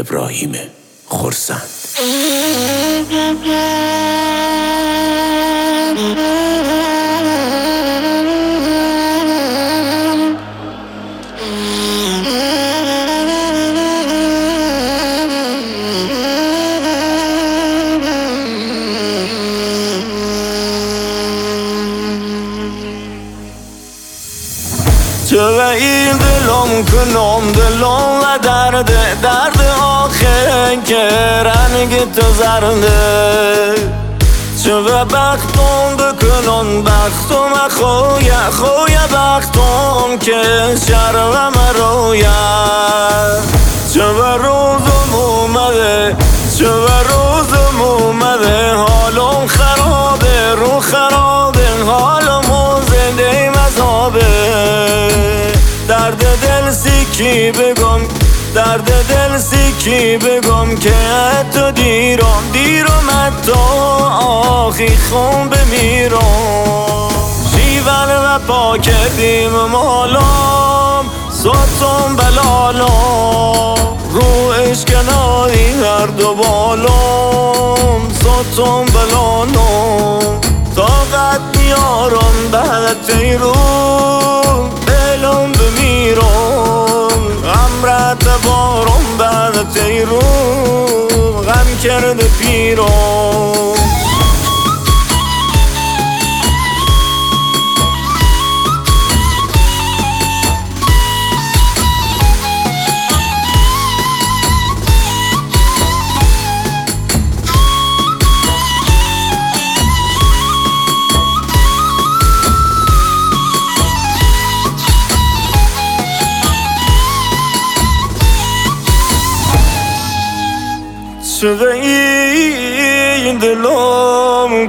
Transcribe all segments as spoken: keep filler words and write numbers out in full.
ابراهیم خرسند. چرا این دلم کنم دلم و درد درد آخر که رنگ تو زرده چرا بختم بکنم بختم خویا خویا بختم که شرم رویا چرا روزم اومده چرا روزم اومده حالم خرابه رو خرابه حالم زنده مذابه درد دل سیکی بگم درد دل سیکی بگم که تو دیرم دیرم حتی آخی خون بمیرم شیون و پا کردیم مالام ساتم بلالام رو اشکنایی هر دو بالام ساتم بلالام طاقت میارم بعد تیرون دلم بمیرم غمرت بارم بعد تیرون غم کرده پیرم چرا این دلم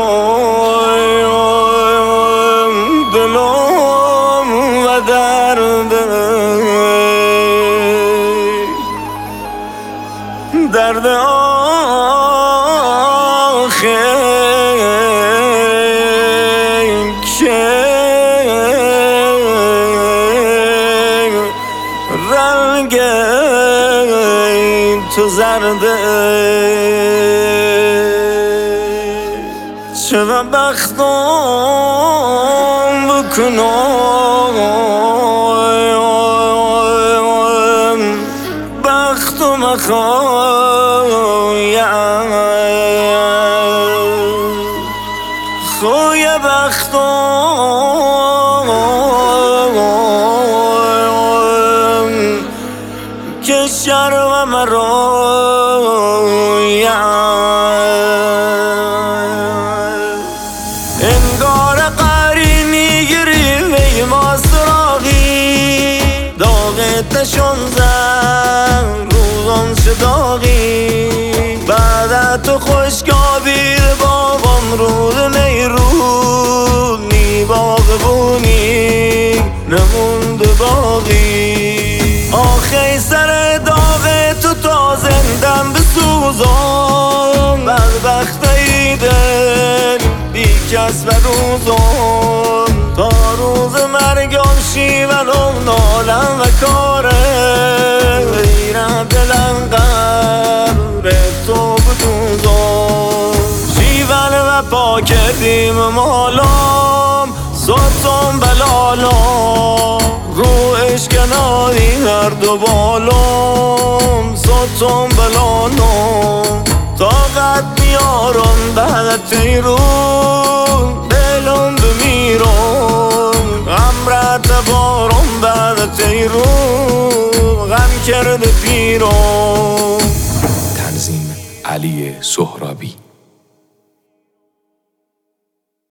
کنم دلم و درد درد آخر که رنگ تو زرده چرا بختم بکنم بختم خویا خویا بختم که شرم رویا انگار قرینی گریوی ما سراغی داغتشون زن روزم شداغی بعد تو خوشگابی بابام رود نیرود نی باغ بونی نموند باقی آخی سر داغ تو تا زندم بسوزم بدبخت ای دل بی کس و روزم تا روز مرگم شیونم نالم و کاره غیرم دلم قبر تو بدوزم شیون و پا کردیم مالام ساتم بلالام رو اشکنایی هر دو بالام ساتم بلالام طاقت میارم بعد تیرون دلم بمیرم غمرت بارم بعد تیرون غم کرده پیرم. تنظیم علی سهرابی.